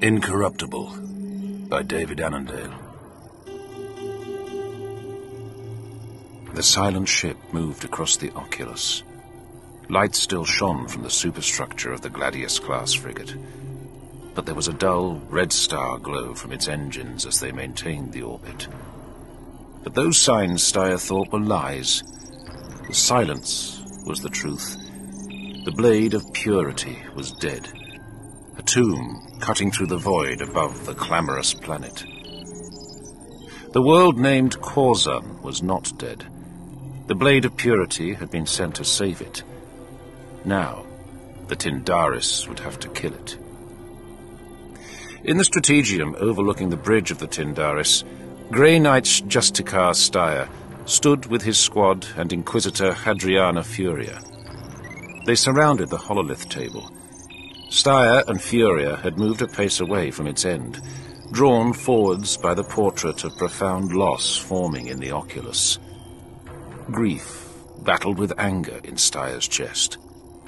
Incorruptible by David Annandale. The silent ship moved across the Oculus. Light still shone from the superstructure of the Gladius-class frigate, but there was a dull red star glow from its engines as they maintained the orbit. But those signs Steyr thought were lies. The silence was the truth. The blade of purity was dead. A tomb cutting through the void above the clamorous planet. The world named Corzan was not dead. The blade of purity had been sent to save it. Now, the Tyndaris would have to kill it. In the Strategium overlooking the bridge of the Tyndaris, Grey Knight's Justicar Steyr stood with his squad and Inquisitor Hadriana Furia. They surrounded the hololith table. Steyr and Furia had moved a pace away from its end, drawn forwards by the portrait of profound loss forming in the Oculus. Grief battled with anger in Steyr's chest.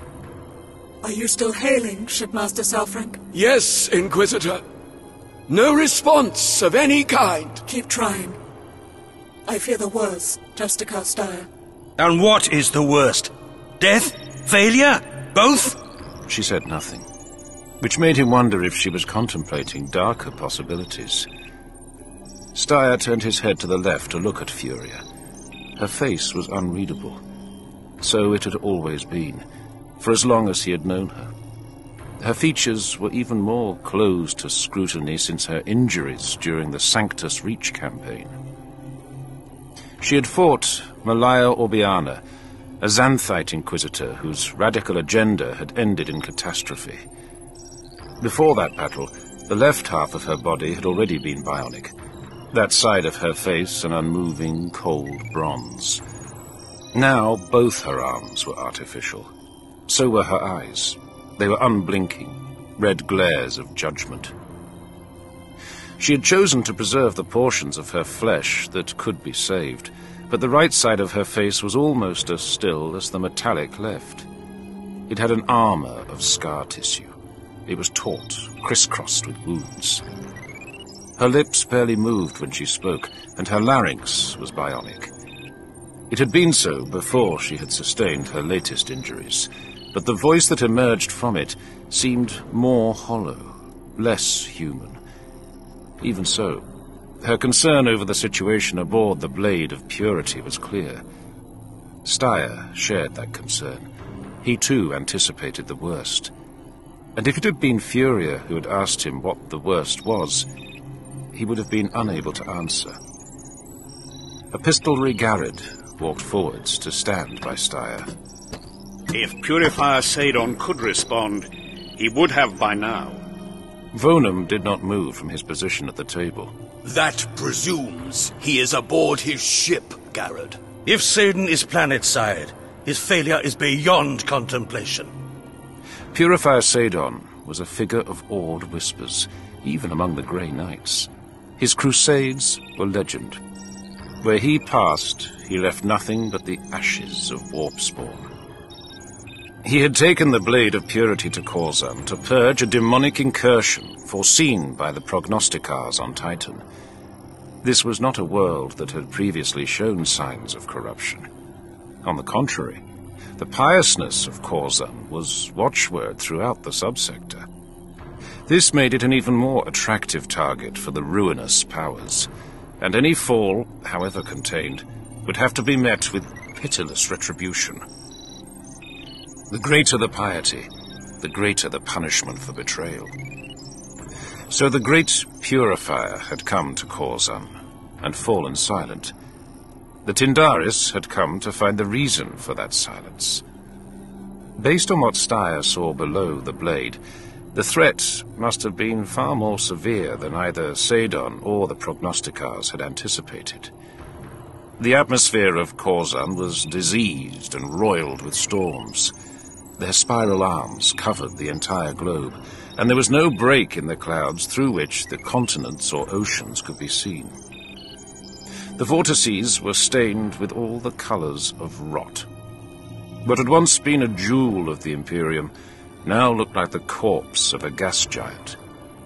Are you still hailing, Shipmaster Salfrank? Yes, Inquisitor. No response of any kind. Keep trying. I fear the worst, Justicar Steyr. And what is the worst? Death? Failure? Both? She said nothing, which made him wonder if she was contemplating darker possibilities. Steyr turned his head to the left to look at Furia. Her face was unreadable. So it had always been, for as long as he had known her. Her features were even more closed to scrutiny since her injuries during the Sanctus Reach campaign. She had fought Malaya Orbiana, a Xanthite Inquisitor whose radical agenda had ended in catastrophe. Before that battle, the left half of her body had already been bionic, that side of her face an unmoving, cold bronze. Now both her arms were artificial. So were her eyes. They were unblinking, red glares of judgment. She had chosen to preserve the portions of her flesh that could be saved, but the right side of her face was almost as still as the metallic left. It had an armor of scar tissue. It was taut, crisscrossed with wounds. Her lips barely moved when she spoke, and her larynx was bionic. It had been so before she had sustained her latest injuries, but the voice that emerged from it seemed more hollow, less human. Even so, her concern over the situation aboard the Blade of Purity was clear. Steyr shared that concern. He too anticipated the worst. And if it had been Furia who had asked him what the worst was, he would have been unable to answer. Epistolary Garrod walked forwards to stand by Steyr. If Purifier Sadon could respond, he would have by now. Vonum did not move from his position at the table. That presumes he is aboard his ship, Garrod. If Sadon is planet-side, his failure is beyond contemplation. Purifier Sadon was a figure of awed whispers, even among the Grey Knights. His crusades were legend. Where he passed, he left nothing but the ashes of Warpspawn. He had taken the Blade of Purity to Corzan to purge a demonic incursion foreseen by the Prognosticars on Titan. This was not a world that had previously shown signs of corruption. On the contrary, the piousness of Corzan was watchword throughout the subsector. This made it an even more attractive target for the ruinous powers, and any fall, however contained, would have to be met with pitiless retribution. The greater the piety, the greater the punishment for betrayal. So the great Purifier had come to Corzan, and fallen silent. The Tyndaris had come to find the reason for that silence. Based on what Steyr saw below the blade, the threat must have been far more severe than either Sadon or the Prognosticars had anticipated. The atmosphere of Corzan was diseased and roiled with storms. Their spiral arms covered the entire globe, and there was no break in the clouds through which the continents or oceans could be seen. The vortices were stained with all the colors of rot. What had once been a jewel of the Imperium now looked like the corpse of a gas giant.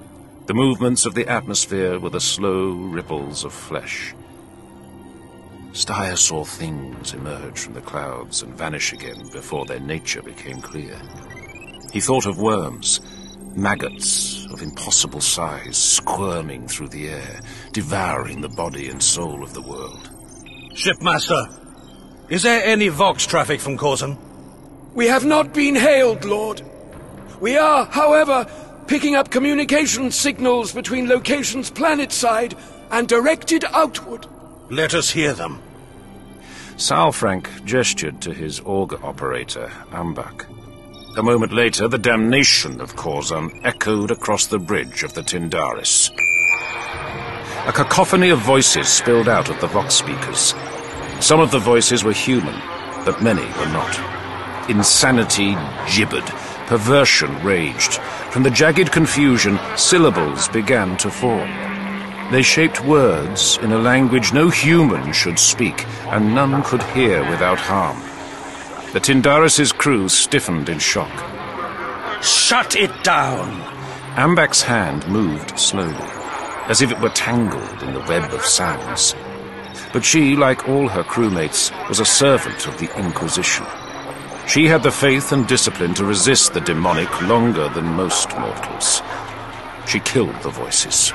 The movements of the atmosphere were the slow ripples of flesh. Steyr saw things emerge from the clouds and vanish again before their nature became clear. He thought of worms, maggots of impossible size, squirming through the air, devouring the body and soul of the world. Shipmaster, is there any Vox traffic from Corzon? We have not been hailed, Lord. We are, however, picking up communication signals between locations planetside and directed outward. Let us hear them. Salfrank gestured to his auger operator, Ambak. A moment later, the damnation of Corzon echoed across the bridge of the Tindaris. A cacophony of voices spilled out of the Vox speakers. Some of the voices were human, but many were not. Insanity gibbered. Perversion raged. From the jagged confusion, syllables began to form. They shaped words in a language no human should speak, and none could hear without harm. The Tindaris' crew stiffened in shock. Shut it down! Ambak's hand moved slowly, as if it were tangled in the web of sounds. But she, like all her crewmates, was a servant of the Inquisition. She had the faith and discipline to resist the demonic longer than most mortals. She killed the voices.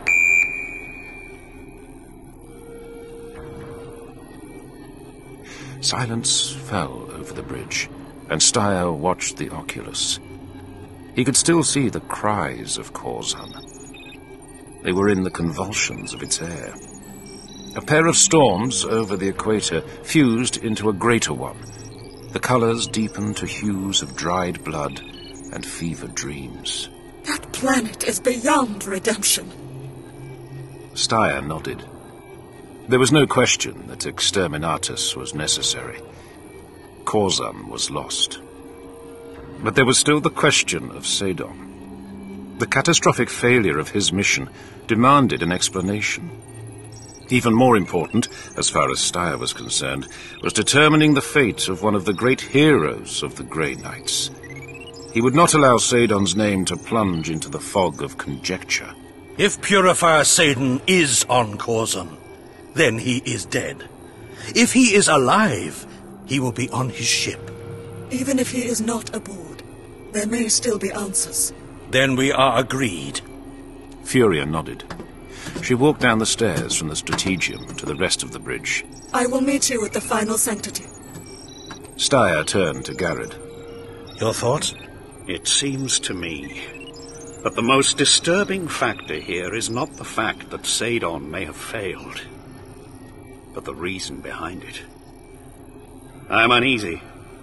Silence fell over the bridge, and Steyr watched the oculus. He could still see the cries of Corzon. They were in the convulsions of its air. A pair of storms over the equator fused into a greater one. The colors deepened to hues of dried blood and fevered dreams. That planet is beyond redemption. Steyr nodded. There was no question that Exterminatus was necessary. Corzon was lost. But there was still the question of Sadon. The catastrophic failure of his mission demanded an explanation. Even more important, as far as Steyr was concerned, was determining the fate of one of the great heroes of the Grey Knights. He would not allow Sadon's name to plunge into the fog of conjecture. If Purifier Sadon is on Corzon, then he is dead. If he is alive, he will be on his ship. Even if he is not aboard, there may still be answers. Then we are agreed. Furia nodded. She walked down the stairs from the Strategium to the rest of the bridge. I will meet you at the final sanctity. Steyr turned to Garrod. Your thoughts? It seems to me that the most disturbing factor here is not the fact that Sadon may have failed, but the reason behind it. I'm uneasy.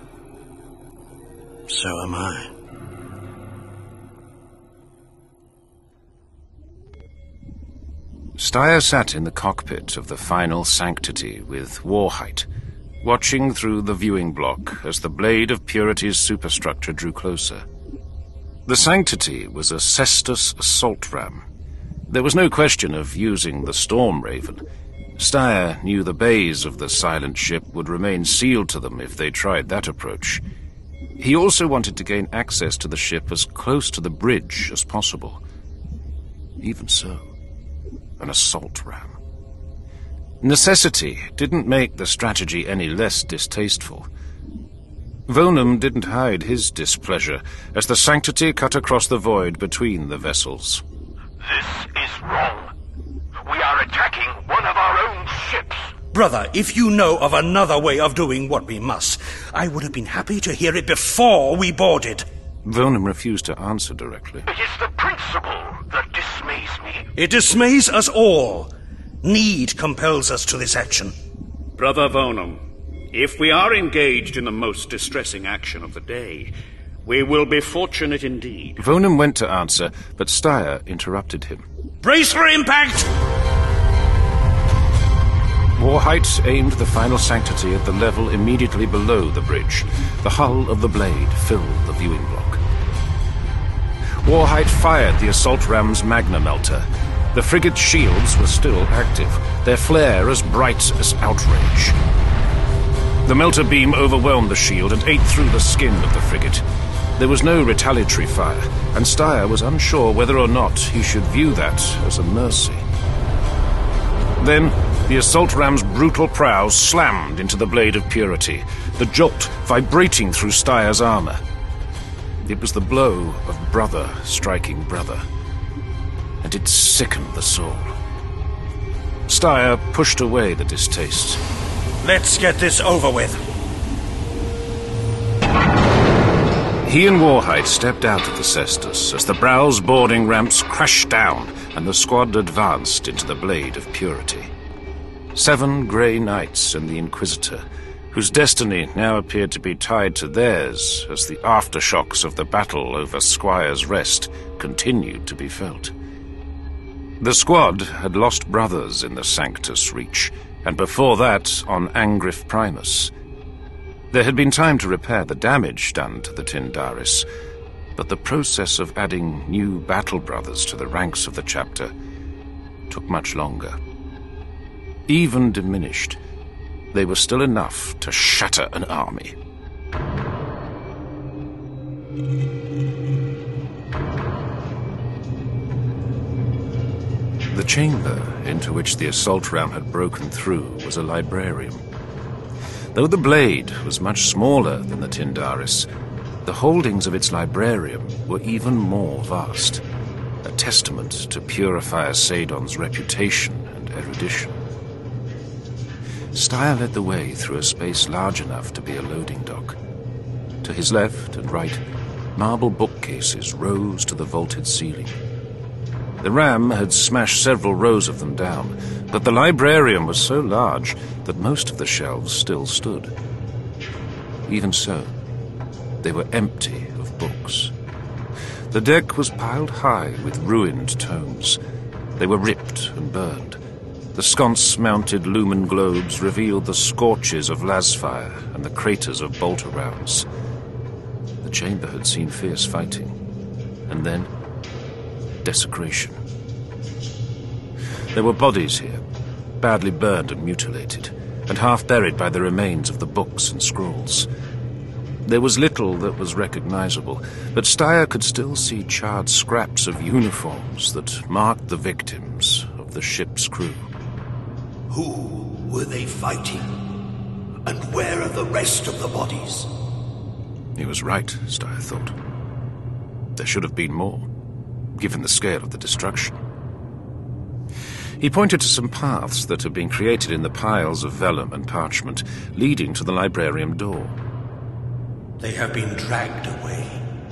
So am I. Steyr sat in the cockpit of the final sanctity with Warhite, watching through the viewing block as the blade of Purity's superstructure drew closer. The sanctity was a Cestus assault ram. There was no question of using the Storm Raven. Steyr knew the bays of the silent ship would remain sealed to them if they tried that approach. He also wanted to gain access to the ship as close to the bridge as possible. Even so, an assault ram. Necessity didn't make the strategy any less distasteful. Vonum didn't hide his displeasure as the sanctity cut across the void between the vessels. This is wrong. We are attacking one of our own ships. Brother, if you know of another way of doing what we must, I would have been happy to hear it before we boarded. Vonum refused to answer directly. It is the principle that dismays me. It dismays us all. Need compels us to this action. Brother Vonum, if we are engaged in the most distressing action of the day, we will be fortunate indeed. Vonum went to answer, but Steyr interrupted him. Brace for impact! Warhite aimed the final sanctity at the level immediately below the bridge. The hull of the blade filled the viewing block. Warhite fired the assault ram's magna melter. The frigate's shields were still active, their flare as bright as outrage. The melter beam overwhelmed the shield and ate through the skin of the frigate. There was no retaliatory fire, and Steyr was unsure whether or not he should view that as a mercy. Then, the assault ram's brutal prows slammed into the Blade of Purity, the jolt vibrating through Steyr's armor. It was the blow of brother striking brother, and it sickened the soul. Steyr pushed away the distaste. Let's get this over with. He and Warhide stepped out of the cestus as the Brow's boarding ramps crashed down and the squad advanced into the Blade of Purity. 7 Grey Knights and the Inquisitor, whose destiny now appeared to be tied to theirs as the aftershocks of the battle over Squire's Rest continued to be felt. The squad had lost brothers in the Sanctus Reach, and before that on Angrif Primus. There had been time to repair the damage done to the Tyndaris, but the process of adding new battle brothers to the ranks of the chapter took much longer. Even diminished, they were still enough to shatter an army. The chamber into which the assault ram had broken through was a librarium. Though the blade was much smaller than the Tyndaris, the holdings of its librarium were even more vast, a testament to Purifier Sadon's reputation and erudition. Steyr led the way through a space large enough to be a loading dock. To his left and right, marble bookcases rose to the vaulted ceiling. The ram had smashed several rows of them down, but the librarium was so large that most of the shelves still stood. Even so, they were empty of books. The deck was piled high with ruined tomes. They were ripped and burned. The sconce-mounted lumen globes revealed the scorches of lasfire and the craters of bolter rounds. The chamber had seen fierce fighting, and then desecration. There were bodies here, badly burned and mutilated, and half buried by the remains of the books and scrolls. There was little that was recognizable, but Steyr could still see charred scraps of uniforms that marked the victims of the ship's crew. Who were they fighting? And where are the rest of the bodies? He was right, Steyr thought. There should have been more, given the scale of the destruction. He pointed to some paths that had been created in the piles of vellum and parchment, leading to the librarium door. They have been dragged away.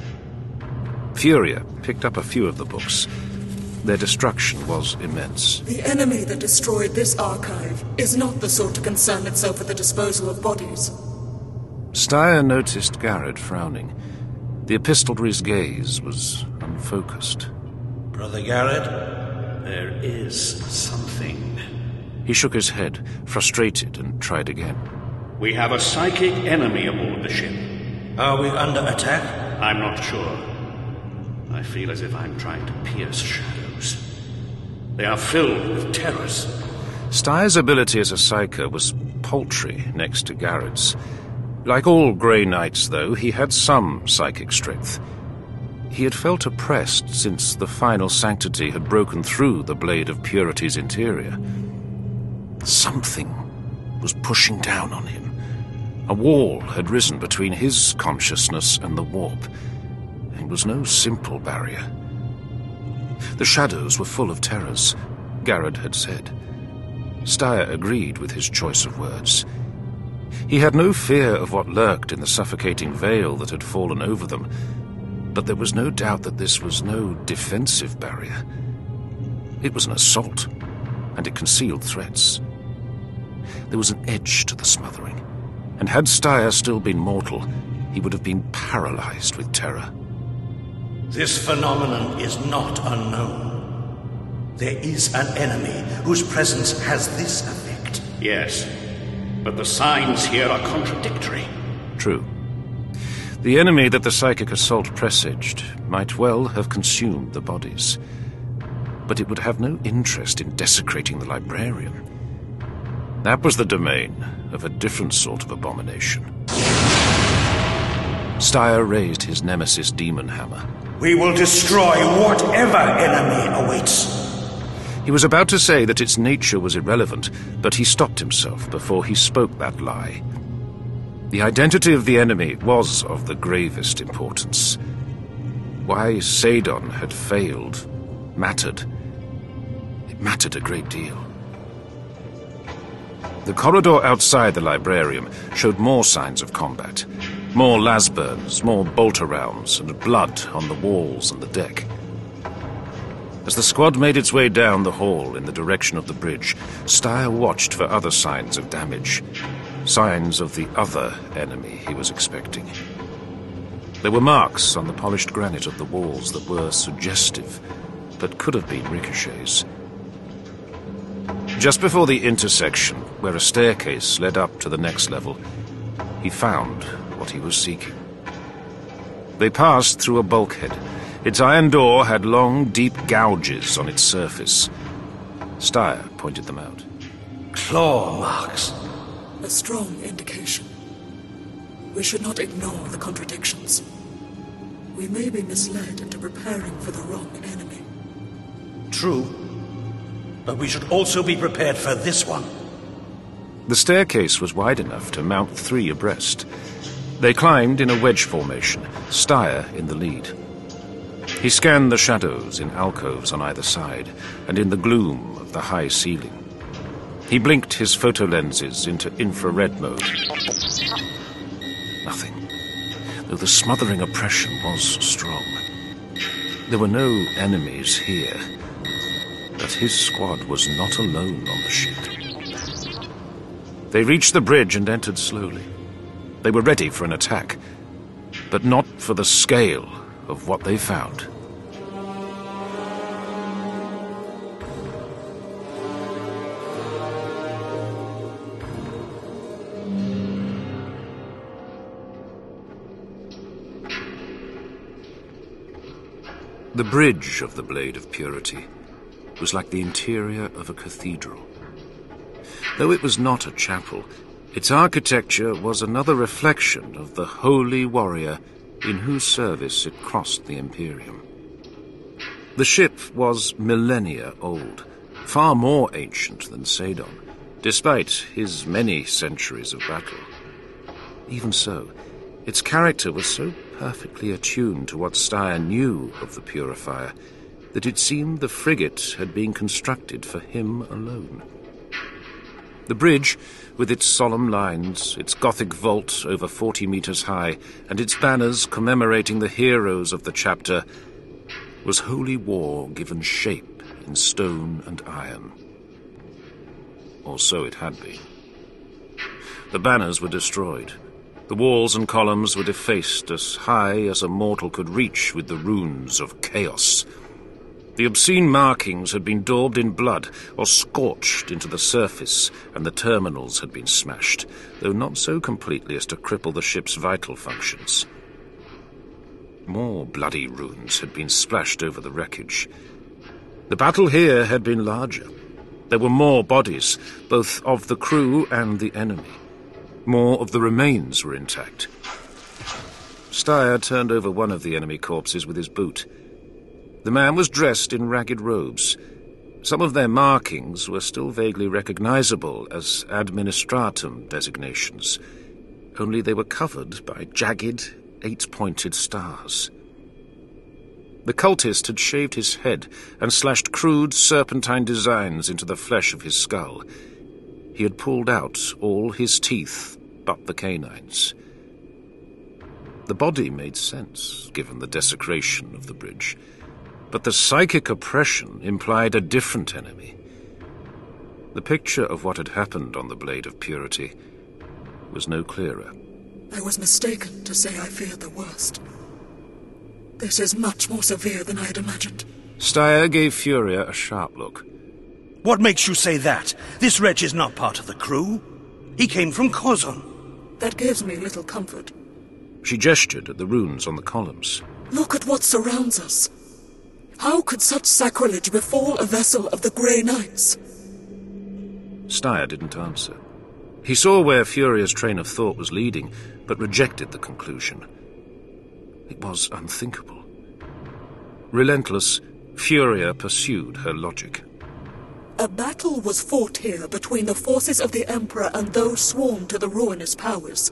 Furia picked up a few of the books. Their destruction was immense. The enemy that destroyed this archive is not the sort to concern itself with the disposal of bodies. Steyr noticed Garrett frowning. The epistolary's gaze was unfocused. Brother Garrett? There is something. He shook his head, frustrated, and tried again. We have a psychic enemy aboard the ship. Are we under attack? I'm not sure. I feel as if I'm trying to pierce shadows. They are filled with terrors. Steyr's ability as a psyker was paltry next to Garrett's. Like all Grey Knights, though, he had some psychic strength. He had felt oppressed since the final sanctity had broken through the Blade of Purity's interior. Something was pushing down on him. A wall had risen between his consciousness and the warp. It was no simple barrier. The shadows were full of terrors, Garrett had said. Steyr agreed with his choice of words. He had no fear of what lurked in the suffocating veil that had fallen over them, but there was no doubt that this was no defensive barrier. It was an assault, and it concealed threats. There was an edge to the smothering, and had Steyr still been mortal, he would have been paralyzed with terror. This phenomenon is not unknown. There is an enemy whose presence has this effect. Yes, but the signs here are contradictory. True. The enemy that the psychic assault presaged might well have consumed the bodies, but it would have no interest in desecrating the librarium. That was the domain of a different sort of abomination. Styre raised his nemesis demon hammer. We will destroy whatever enemy awaits. He was about to say that its nature was irrelevant, but he stopped himself before he spoke that lie. The identity of the enemy was of the gravest importance. Why Sadon had failed mattered. It mattered a great deal. The corridor outside the librarium showed more signs of combat. More lasburns, more bolter-rounds, and blood on the walls and the deck. As the squad made its way down the hall in the direction of the bridge, Styre watched for other signs of damage. Signs of the other enemy he was expecting. There were marks on the polished granite of the walls that were suggestive, but could have been ricochets. Just before the intersection, where a staircase led up to the next level, he found what he was seeking. They passed through a bulkhead. Its iron door had long, deep gouges on its surface. Styre pointed them out. Claw marks. A strong indication. We should not ignore the contradictions. We may be misled into preparing for the wrong enemy. True. But we should also be prepared for this one. The staircase was wide enough to mount 3 abreast. They climbed in a wedge formation, Styre in the lead. He scanned the shadows in alcoves on either side, and in the gloom of the high ceiling. He blinked his photolenses into infrared mode. Nothing, though the smothering oppression was strong. There were no enemies here, but his squad was not alone on the ship. They reached the bridge and entered slowly. They were ready for an attack, but not for the scale of what they found. The bridge of the Blade of Purity was like the interior of a cathedral. Though it was not a chapel, its architecture was another reflection of the holy warrior in whose service it crossed the Imperium. The ship was millennia old, far more ancient than Sadon, despite his many centuries of battle. Even so, its character was so perfectly attuned to what Styre knew of the Purifier that it seemed the frigate had been constructed for him alone. The bridge, with its solemn lines, its Gothic vault over 40 meters high, and its banners commemorating the heroes of the chapter, was holy war given shape in stone and iron. Or so it had been. The banners were destroyed. The walls and columns were defaced as high as a mortal could reach with the runes of chaos. The obscene markings had been daubed in blood or scorched into the surface, and the terminals had been smashed, though not so completely as to cripple the ship's vital functions. More bloody runes had been splashed over the wreckage. The battle here had been larger. There were more bodies, both of the crew and the enemy. More of the remains were intact. Styre turned over one of the enemy corpses with his boot. The man was dressed in ragged robes. Some of their markings were still vaguely recognizable as administratum designations, only they were covered by jagged, 8-pointed stars. The cultist had shaved his head and slashed crude serpentine designs into the flesh of his skull. He had pulled out all his teeth but the canines. The body made sense, given the desecration of the bridge, but the psychic oppression implied a different enemy. The picture of what had happened on the Blade of Purity was no clearer. I was mistaken to say I feared the worst. This is much more severe than I had imagined. Styre gave Furia a sharp look. What makes you say that? This wretch is not part of the crew. He came from Kozon. That gives me little comfort. She gestured at the runes on the columns. Look at what surrounds us. How could such sacrilege befall a vessel of the Grey Knights? Styre didn't answer. He saw where Furia's train of thought was leading, but rejected the conclusion. It was unthinkable. Relentless, Furia pursued her logic. A battle was fought here between the forces of the Emperor and those sworn to the ruinous powers.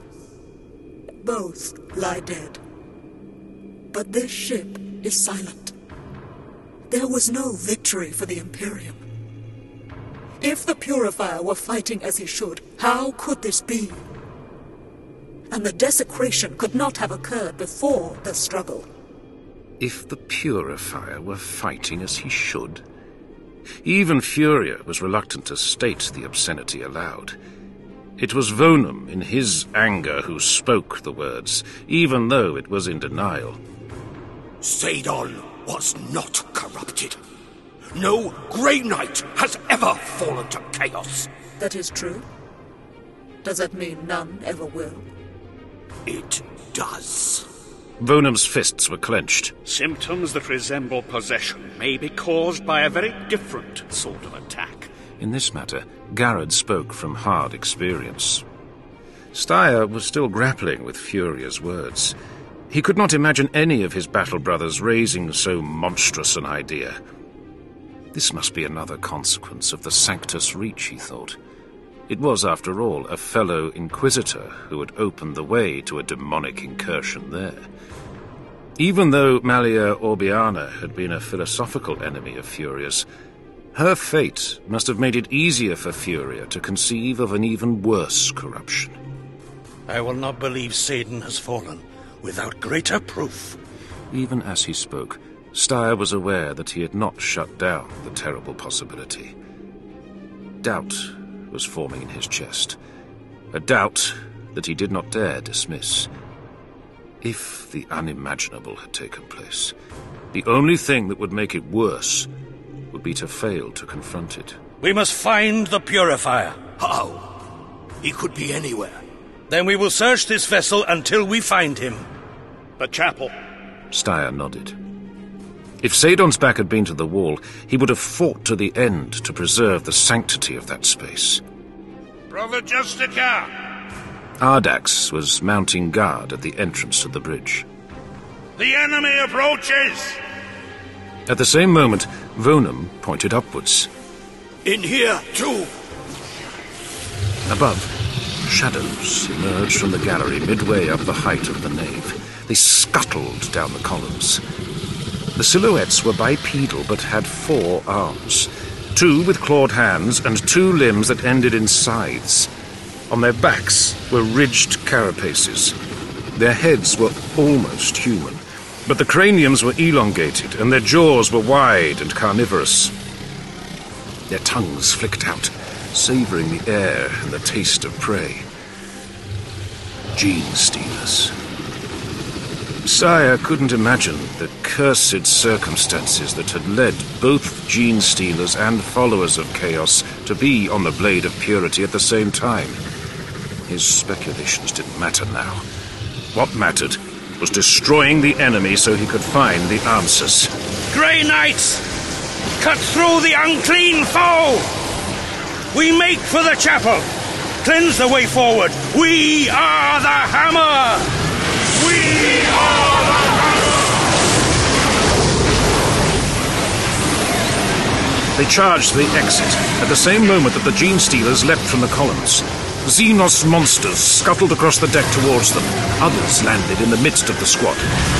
Both lie dead. But this ship is silent. There was no victory for the Imperium. If the Purifier were fighting as he should, how could this be? And the desecration could not have occurred before the struggle. If the Purifier were fighting as he should? Even Furia was reluctant to state the obscenity aloud. It was Vonum, in his anger, who spoke the words, even though it was in denial. Sadon was not corrupted. No Grey Knight has ever fallen to chaos. That is true. Does that mean none ever will? It does. Vonum's fists were clenched. Symptoms that resemble possession may be caused by a very different sort of attack. In this matter, Garrod spoke from hard experience. Styr was still grappling with Furia's words. He could not imagine any of his battle brothers raising so monstrous an idea. This must be another consequence of the Sanctus Reach, he thought. It was, after all, a fellow Inquisitor who had opened the way to a demonic incursion there. Even though Malia Orbiana had been a philosophical enemy of Furia's, her fate must have made it easier for Furia to conceive of an even worse corruption. I will not believe Sadon has fallen without greater proof. Even as he spoke, Styr was aware that he had not shut down the terrible possibility. Doubt was forming in his chest, a doubt that he did not dare dismiss. If the unimaginable had taken place, the only thing that would make it worse would be to fail to confront it. We must find the Purifier. How? He could be anywhere. Then we will search this vessel until we find him. The chapel. Styr nodded. If Sadon's back had been to the wall, he would have fought to the end to preserve the sanctity of that space. Brother Justicar! Ardax was mounting guard at the entrance to the bridge. The enemy approaches! At the same moment, Vonum pointed upwards. In here, too! Above, shadows emerged from the gallery midway up the height of the nave. They scuttled down the columns. The silhouettes were bipedal but had 4 arms, 2 with clawed hands and 2 limbs that ended in scythes. On their backs were ridged carapaces. Their heads were almost human, but the craniums were elongated and their jaws were wide and carnivorous. Their tongues flicked out, savouring the air and the taste of prey. Genestealers. Styr couldn't imagine the cursed circumstances that had led both Genestealers and followers of Chaos to be on the Blade of Purity at the same time. His speculations didn't matter now. What mattered was destroying the enemy so he could find the answers. Grey Knights! Cut through the unclean foe! We make for the chapel! Cleanse the way forward! We are the hammer! We are the hammer! They charged the exit at the same moment that the Genestealers leapt from the columns. Xenos monsters scuttled across the deck towards them. Others landed in the midst of the squad.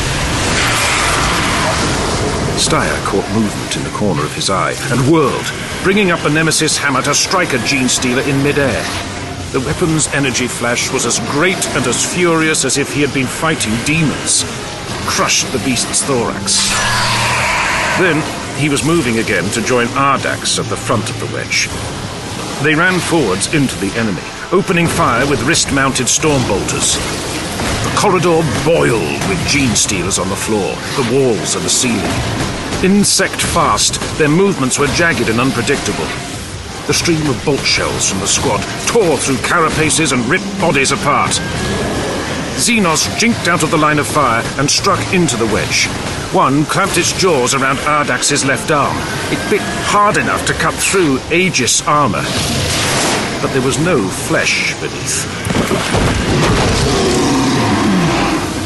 Styr caught movement in the corner of his eye and whirled, bringing up the Nemesis hammer to strike a Genestealer in midair. The weapon's energy flash was as great and as furious as if he had been fighting demons. Crushed the beast's thorax. Then he was moving again to join Ardax at the front of the wedge. They ran forwards into the enemy, opening fire with wrist-mounted storm bolters. The corridor boiled with Genestealers on the floor, the walls and the ceiling. Insect fast, their movements were jagged and unpredictable. The stream of bolt shells from the squad tore through carapaces and ripped bodies apart. Xenos jinked out of the line of fire and struck into the wedge. One clamped its jaws around Ardax's left arm. It bit hard enough to cut through Aegis armor. But there was no flesh beneath.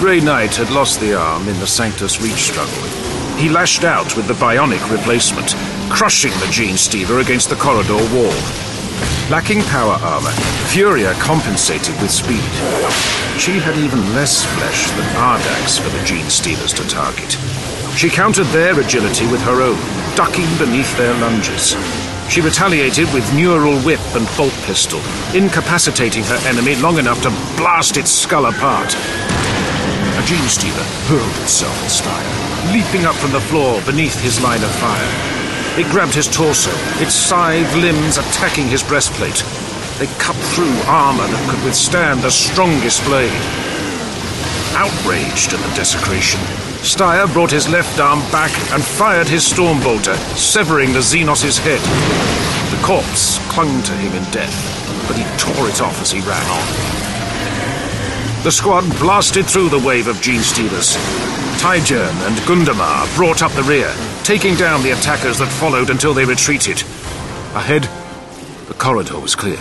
Grey Knight had lost the arm in the Sanctus Reach struggle. He lashed out with the bionic replacement, crushing the Genestealer against the corridor wall. Lacking power armor, Furia compensated with speed. She had even less flesh than Ardax for the Genestealers to target. She countered their agility with her own, ducking beneath their lunges. She retaliated with Neural Whip and Bolt Pistol, incapacitating her enemy long enough to blast its skull apart. A Genestealer hurled itself at Steyr, leaping up from the floor beneath his line of fire. It grabbed his torso, its scythe limbs attacking his breastplate. They cut through armor that could withstand the strongest blade. Outraged at the desecration, Steyr brought his left arm back and fired his Stormbolter, severing the Xenos' head. The corpse clung to him in death, but he tore it off as he ran on. The squad blasted through the wave of Genestealers. Tyjern and Gundamar brought up the rear, taking down the attackers that followed until they retreated. Ahead, the corridor was clear.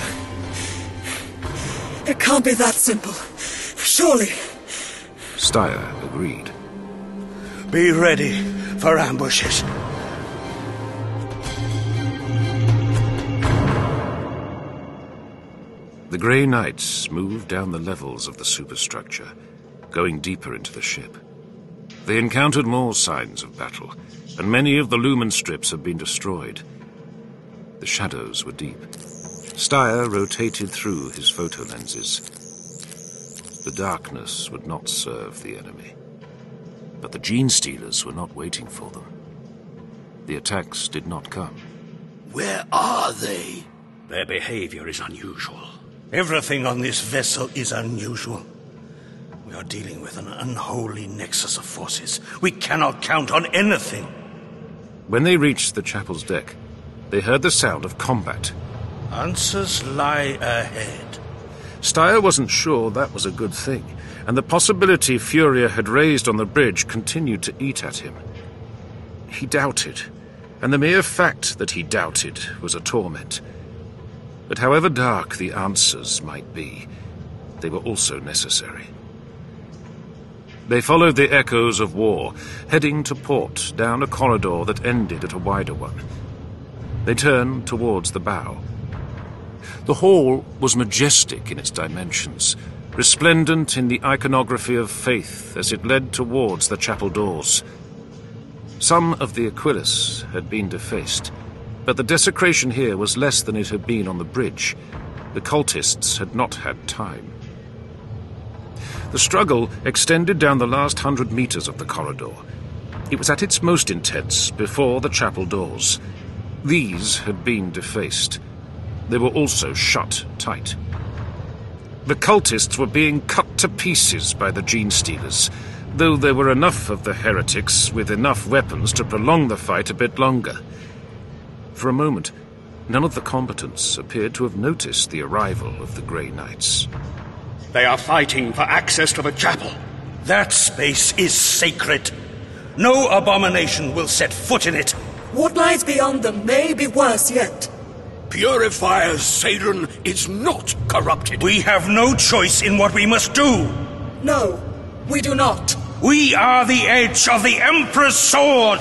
It can't be that simple. Surely. Steyr agreed. Be ready for ambushes. The Grey Knights moved down the levels of the superstructure, going deeper into the ship. They encountered more signs of battle, and many of the lumen strips had been destroyed. The shadows were deep. Steyr rotated through his photo lenses. The darkness would not serve the enemy. But the Genestealers were not waiting for them. The attacks did not come. Where are they? Their behavior is unusual. Everything on this vessel is unusual. We are dealing with an unholy nexus of forces. We cannot count on anything. When they reached the chapel's deck, they heard the sound of combat. Answers lie ahead. Steyr wasn't sure that was a good thing, and the possibility Furia had raised on the bridge continued to eat at him. He doubted, and the mere fact that he doubted was a torment. But however dark the answers might be, they were also necessary. They followed the echoes of war, heading to port down a corridor that ended at a wider one. They turned towards the bow. The hall was majestic in its dimensions, resplendent in the iconography of faith as it led towards the chapel doors. Some of the Aquilus had been defaced, but the desecration here was less than it had been on the bridge. The cultists had not had time. The struggle extended down the last 100 meters of the corridor. It was at its most intense before the chapel doors. These had been defaced. They were also shut tight. The cultists were being cut to pieces by the Genestealers, though there were enough of the heretics with enough weapons to prolong the fight a bit longer. For a moment, none of the combatants appeared to have noticed the arrival of the Grey Knights. They are fighting for access to the chapel. That space is sacred. No abomination will set foot in it. What lies beyond them may be worse yet. Purifier Sadron is not corrupted. We have no choice in what we must do. No, we do not. We are the edge of the Emperor's sword.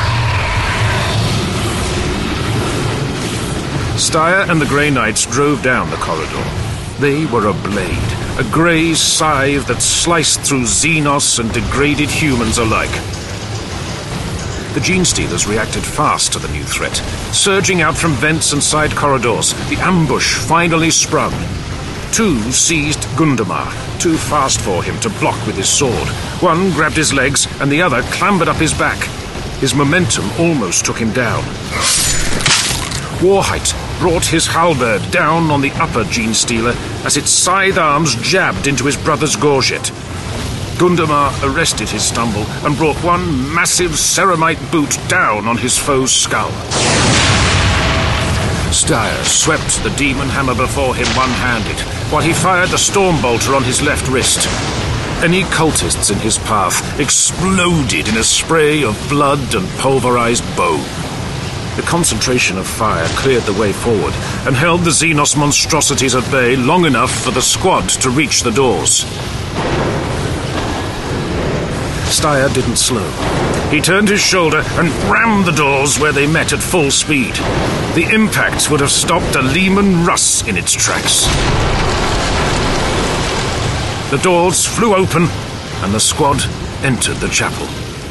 Steyr and the Grey Knights drove down the corridor. They were a blade, a grey scythe that sliced through Xenos and degraded humans alike. The Genestealers reacted fast to the new threat. Surging out from vents and side corridors, the ambush finally sprung. Two seized Gundamar, too fast for him to block with his sword. One grabbed his legs, and the other clambered up his back. His momentum almost took him down. Warhite brought his halberd down on the upper Genestealer as its scythe arms jabbed into his brother's gorget. Gundamar arrested his stumble and brought one massive ceramite boot down on his foe's skull. Steyr swept the demon hammer before him one-handed, while he fired the Stormbolter on his left wrist. Any cultists in his path exploded in a spray of blood and pulverized bone. The concentration of fire cleared the way forward and held the Xenos monstrosities at bay long enough for the squad to reach the doors. Styr didn't slow. He turned his shoulder and rammed the doors where they met at full speed. The impact would have stopped a Leman Russ in its tracks. The doors flew open, and the squad entered the chapel.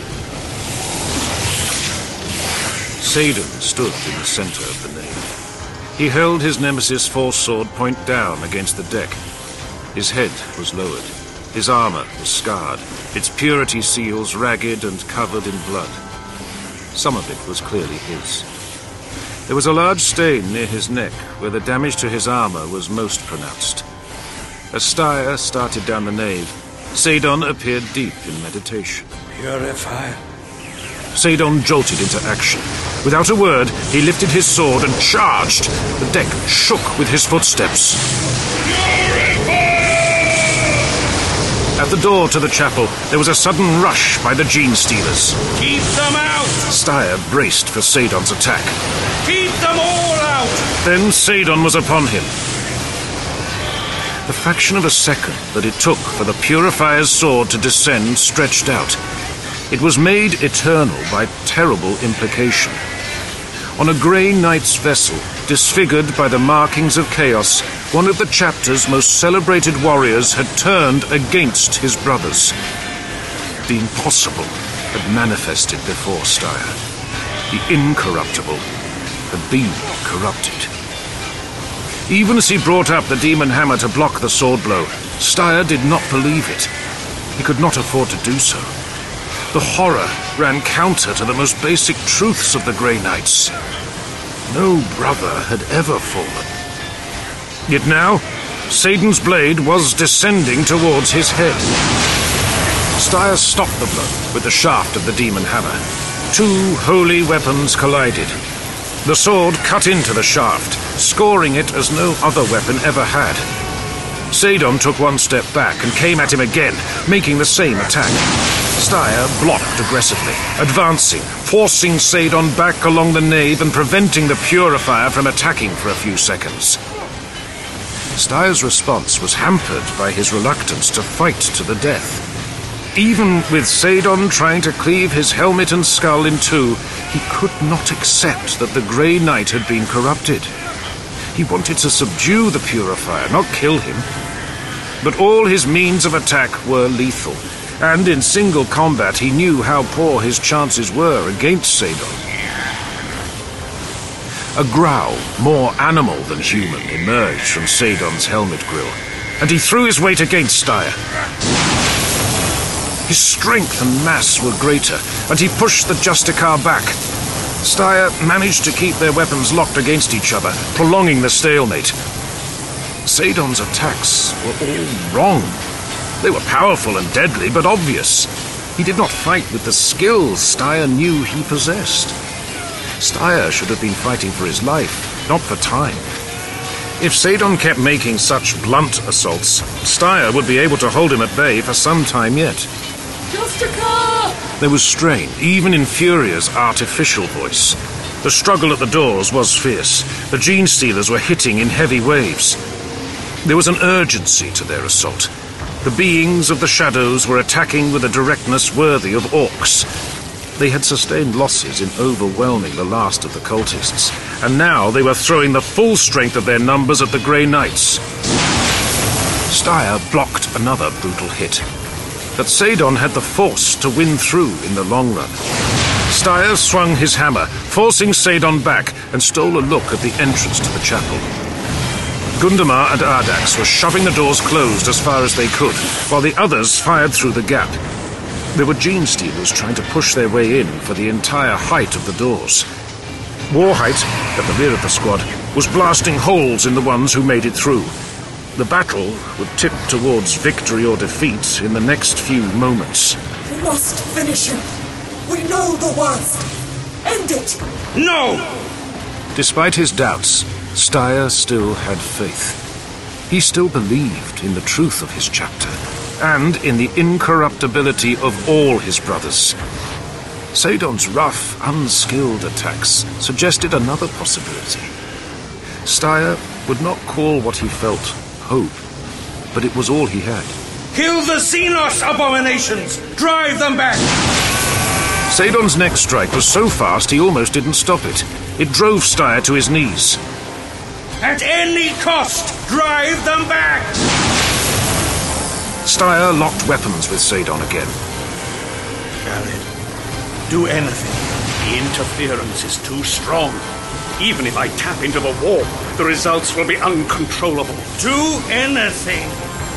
Sadon stood in the center of the nave. He held his nemesis force sword point down against the deck. His head was lowered. His armor was scarred, its purity seals ragged and covered in blood. Some of it was clearly his. There was a large stain near his neck, where the damage to his armor was most pronounced. As Styr started down the nave, Sadon appeared deep in meditation. Purify. Sadon jolted into action. Without a word, he lifted his sword and charged. The deck shook with his footsteps. At the door to the chapel, there was a sudden rush by the Genestealers. Keep them out! Styr braced for Sadon's attack. Keep them all out! Then Sadon was upon him. The fraction of a second that it took for the Purifier's sword to descend stretched out. It was made eternal by terrible implication. On a Grey Knight's vessel, disfigured by the markings of chaos, one of the chapter's most celebrated warriors had turned against his brothers. The impossible had manifested before Styr. The incorruptible had been corrupted. Even as he brought up the demon hammer to block the sword blow, Styr did not believe it. He could not afford to do so. The horror ran counter to the most basic truths of the Grey Knights. No brother had ever fallen. Yet now, Sadon's blade was descending towards his head. Styr stopped the blow with the shaft of the demon hammer. Two holy weapons collided. The sword cut into the shaft, scoring it as no other weapon ever had. Sadon took one step back and came at him again, making the same attack. Styr blocked aggressively, advancing, forcing Sadon back along the nave and preventing the Purifier from attacking for a few seconds. Styr's response was hampered by his reluctance to fight to the death. Even with Sadon trying to cleave his helmet and skull in two, he could not accept that the Grey Knight had been corrupted. He wanted to subdue the Purifier, not kill him. But all his means of attack were lethal, and in single combat he knew how poor his chances were against Sadon. A growl, more animal than human, emerged from Sadon's helmet grill, and he threw his weight against Styr. His strength and mass were greater, and he pushed the Justicar back. Styr managed to keep their weapons locked against each other, prolonging the stalemate. Sadon's attacks were all wrong. They were powerful and deadly, but obvious. He did not fight with the skills Styr knew he possessed. Styr should have been fighting for his life, not for time. If Sadon kept making such blunt assaults, Styr would be able to hold him at bay for some time yet. Justicar! There was strain, even in Furia's artificial voice. The struggle at the doors was fierce. The Genestealers were hitting in heavy waves. There was an urgency to their assault. The beings of the shadows were attacking with a directness worthy of orcs. They had sustained losses in overwhelming the last of the cultists, and now they were throwing the full strength of their numbers at the Grey Knights. Styr blocked another brutal hit. But Sadon had the force to win through in the long run. Styr swung his hammer, forcing Sadon back, and stole a look at the entrance to the chapel. Gundamar and Ardax were shoving the doors closed as far as they could, while the others fired through the gap. There were Genestealers trying to push their way in for the entire height of the doors. Warhite, at the rear of the squad, was blasting holes in the ones who made it through. The battle would tip towards victory or defeat in the next few moments. We must finish him. We know the worst. End it. No! Despite his doubts, Styr still had faith. He still believed in the truth of his chapter, and in the incorruptibility of all his brothers. Sadon's rough, unskilled attacks suggested another possibility. Styr would not call what he felt hope, but it was all he had. Kill the Xenos abominations! Drive them back! Sadon's next strike was so fast he almost didn't stop it. It drove Styre to his knees. At any cost, drive them back! Styre locked weapons with Sadon again. Gared, do anything. The interference is too strong. Even if I tap into the warp, the results will be uncontrollable. Do anything!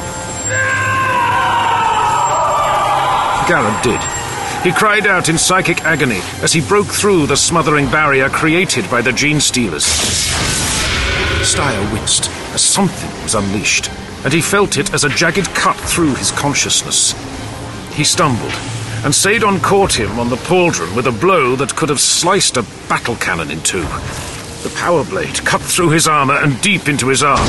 Gared did. He cried out in psychic agony as he broke through the smothering barrier created by the Gene Stealers. Styre winced as something was unleashed, and he felt it as a jagged cut through his consciousness. He stumbled, and Sadon caught him on the pauldron with a blow that could have sliced a battle cannon in two. The power blade cut through his armor and deep into his arm.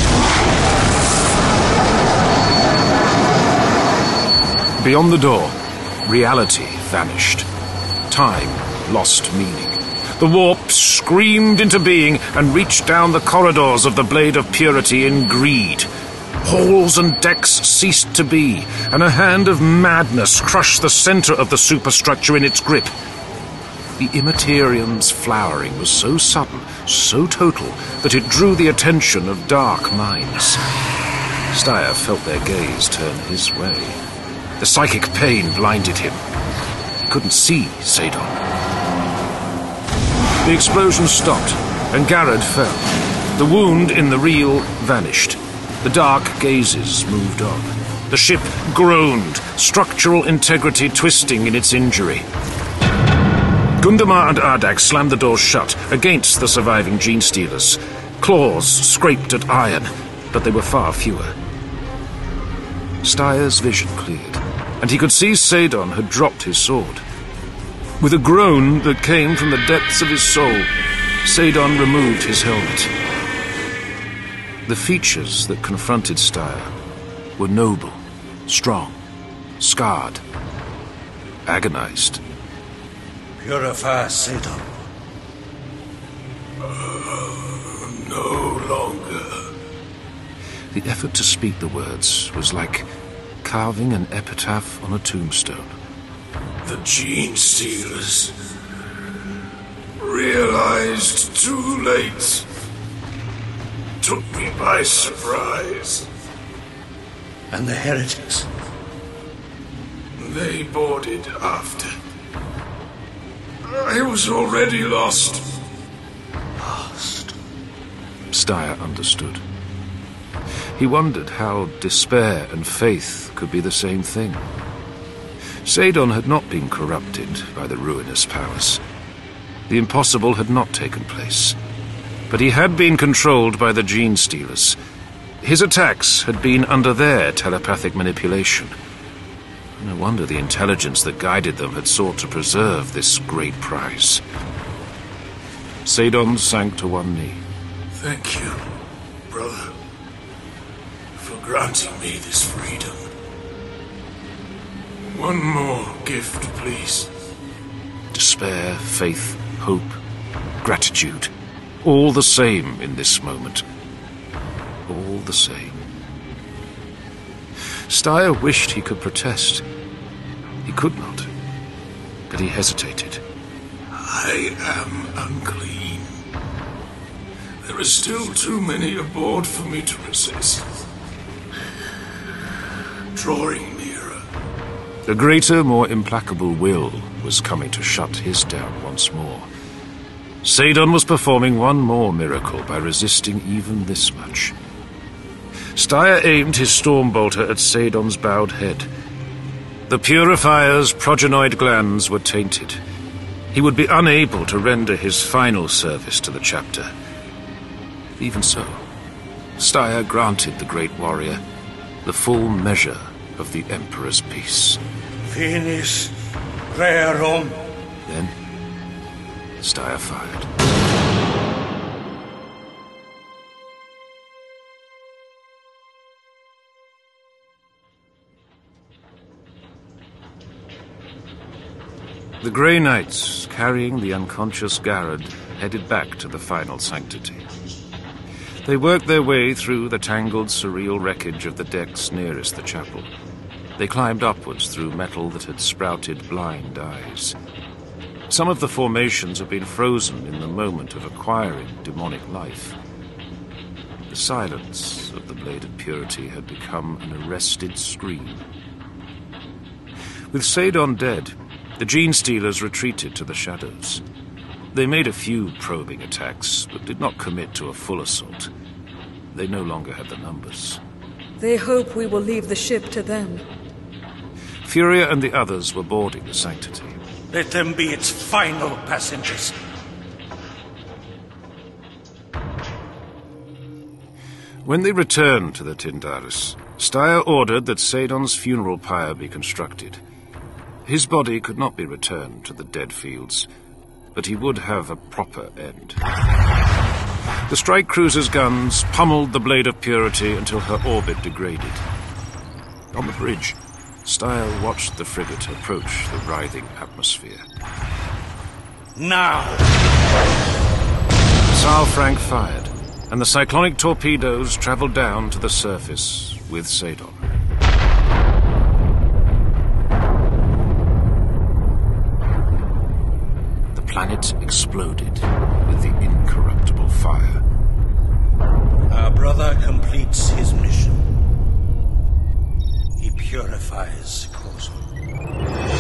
Beyond the door, reality vanished. Time lost meaning. The warp screamed into being and reached down the corridors of the Blade of Purity in greed. Halls and decks ceased to be, and a hand of madness crushed the center of the superstructure in its grip. The Immaterium's flowering was so sudden, so total, that it drew the attention of dark minds. Styre felt their gaze turn his way. The psychic pain blinded him. He couldn't see Sadon. The explosion stopped, and Gared fell. The wound in the reel vanished. The dark gazes moved on. The ship groaned, structural integrity twisting in its injury. Gundamar and Ardak slammed the door shut against the surviving Gene Stealers. Claws scraped at iron, but they were far fewer. Styre's vision cleared, and he could see Sadon had dropped his sword. With a groan that came from the depths of his soul, Sadon removed his helmet. The features that confronted Styre were noble, strong, scarred, agonized. Purify Sadon. No longer. The effort to speak the words was like carving an epitaph on a tombstone. The Gene Stealers realized too late. Took me by surprise. And the heretics? They boarded after. I was already lost. Lost? Styre understood. He wondered how despair and faith could be the same thing. Sadon had not been corrupted by the ruinous powers. The impossible had not taken place. But he had been controlled by the Gene Stealers. His attacks had been under their telepathic manipulation. No wonder the intelligence that guided them had sought to preserve this great prize. Sadon sank to one knee. Thank you, brother, for granting me this freedom. One more gift, please. Despair, faith, hope, gratitude. All the same in this moment. All the same. Styre wished he could protest. He could not. But he hesitated. I am unclean. There are still too many aboard for me to resist. Drawing nearer. A greater, more implacable will was coming to shut his down once more. Sadon was performing one more miracle by resisting even this much. Styre aimed his stormbolter at Sadon's bowed head. The Purifier's progenoid glands were tainted. He would be unable to render his final service to the chapter. Even so, Styre granted the great warrior the full measure of the Emperor's peace. Finis rerum. Then, Styre fired. The Grey Knights, carrying the unconscious Gared, headed back to the final sanctity. They worked their way through the tangled, surreal wreckage of the decks nearest the chapel. They climbed upwards through metal that had sprouted blind eyes. Some of the formations had been frozen in the moment of acquiring demonic life. The silence of the Blade of Purity had become an arrested scream. With Sadon dead, the Gene Stealers retreated to the shadows. They made a few probing attacks, but did not commit to a full assault. They no longer had the numbers. They hope we will leave the ship to them. Furia and the others were boarding the Sanctity. Let them be its final passengers. When they returned to the Tindarus, Styr ordered that Sadon's funeral pyre be constructed. His body could not be returned to the dead fields, but he would have a proper end. The strike cruiser's guns pummeled the Blade of Purity until her orbit degraded. On the bridge, Styr watched the frigate approach the writhing atmosphere. Now! Saal Frank fired, and the cyclonic torpedoes traveled down to the surface with Sadon. The planet exploded with the incorruptible fire. Our brother completes his mission. He purifies Corso.